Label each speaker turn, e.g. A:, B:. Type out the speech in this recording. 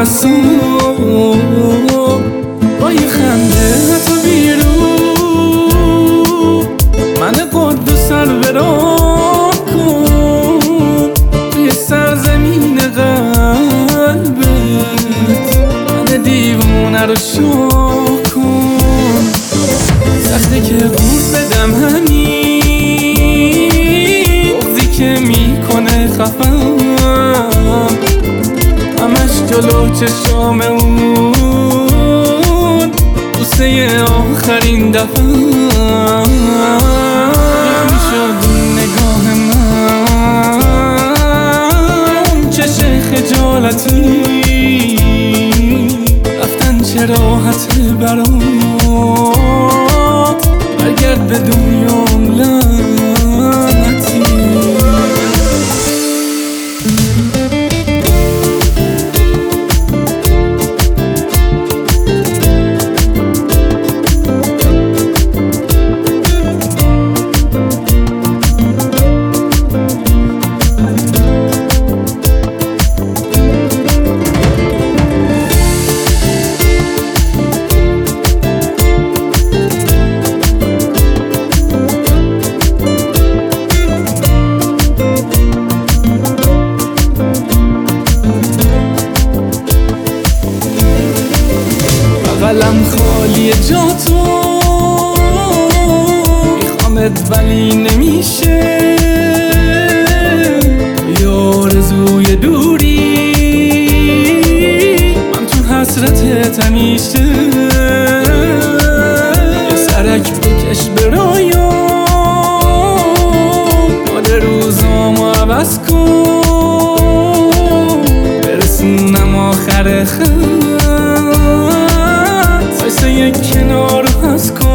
A: دستم با یه خنده تو بیرون من قدوس سر برام کن توی سرزمین قلبت من دیوونه رو شو کن سخته که قورت بدم همین بغضی که میکنه خفم همش جلو چشام اون بوسه آخرین دفعه میشد نگاه من چشم خجالتی رفتن چه راحته برات برگرد به دنیام لعنتی قلم خالی جا تو میخوامت ولی نمیشه توی آرزوی دوری من تو حسرتت همیشه یه سرک بکش برایام حال روزامو عوض کن برسونم آخر خط یک کنار هست کن